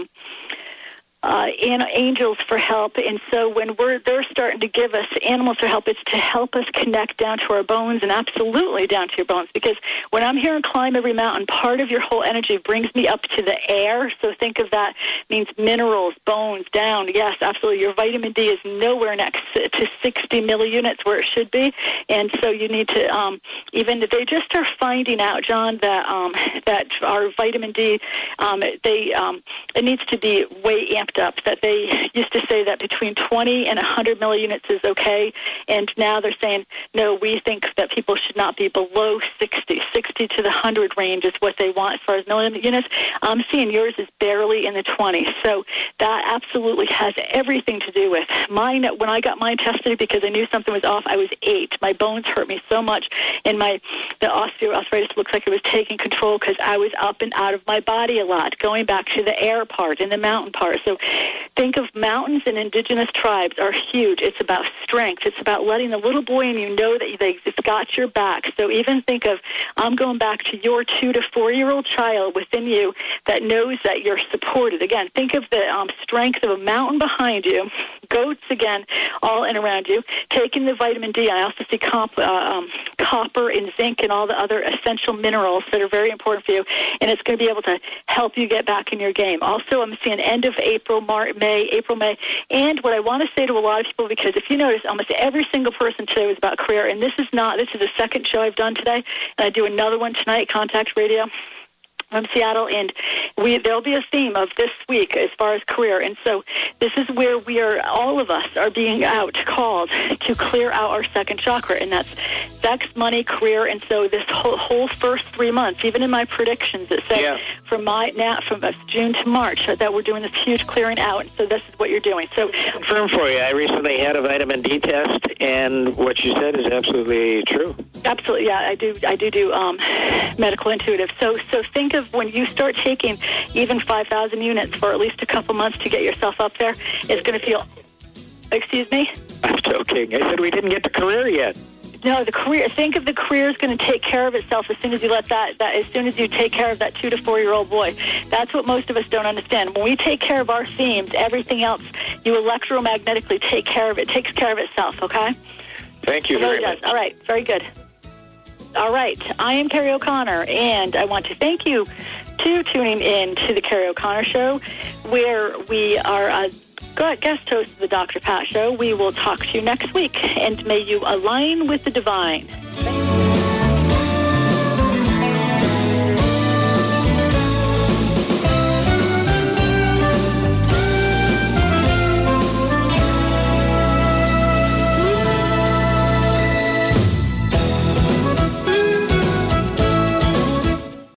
angels for help, and so when they're starting to give us animals for help, it's to help us connect down to our bones, and absolutely down to your bones, because when I'm hearing Climb Every Mountain, part of your whole energy brings me up to the air. So think of that means minerals, bones, down. Yes, absolutely. Your vitamin D is nowhere next to 60 milliunits where it should be, and so you need to even they just are finding out, John, that our vitamin D it needs to be way amped up. That they used to say that between 20 and 100 milliunits is okay, and now they're saying, no, we think that people should not be below 60. 60 to the 100 range is what they want as far as milliunits. I'm seeing yours is barely in the 20s, so that absolutely has everything to do with mine. When I got mine tested, because I knew something was off, I was 8. My bones hurt me so much, and the osteoarthritis looks like it was taking control because I was up and out of my body a lot, going back to the air part and the mountain part. So think of mountains and indigenous tribes are huge. It's about strength. It's about letting the little boy in you know that it's got your back. So even think of, I'm going back to your 2 to 4-year-old child within you that knows that you're supported. Again, think of the strength of a mountain behind you, goats again, all in around you, taking the vitamin D. I also see copper and zinc and all the other essential minerals that are very important for you, and it's going to be able to help you get back in your game. Also, I'm seeing end of April, May. And what I want to say to a lot of people, because if you notice, almost every single person today was about career, and this is the second show I've done today, and I do another one tonight, Contact Radio from Seattle, and there'll be a theme of this week as far as career. And so this is where all of us are being called to clear out our second chakra, and that's sex, money, career. And so this whole first 3 months, even in my predictions, it says from June to March that we're doing this huge clearing out. And so this is what you're doing. So confirm for you, I recently had a vitamin D test, and what you said is absolutely true. Absolutely, yeah, I do medical intuitive. So think of when you start taking even 5,000 units for at least a couple months to get yourself up there, it's going to feel... Excuse me? I'm joking. I said we didn't get to career yet. No, the career. Think of the career is going to take care of itself as soon as you let that. As soon as you take care of that 2 to 4 year old boy. That's what most of us don't understand. When we take care of our themes, everything else, you electromagnetically take care of it. Takes care of itself. Okay. Thank you very much. All right. Very good. All right. I am Carrie O'Connor, and I want to thank you to tuning in to the Carrie O'Connor Show, where we are guest host of the Dr. Pat Show. We will talk to you next week, and may you align with the divine.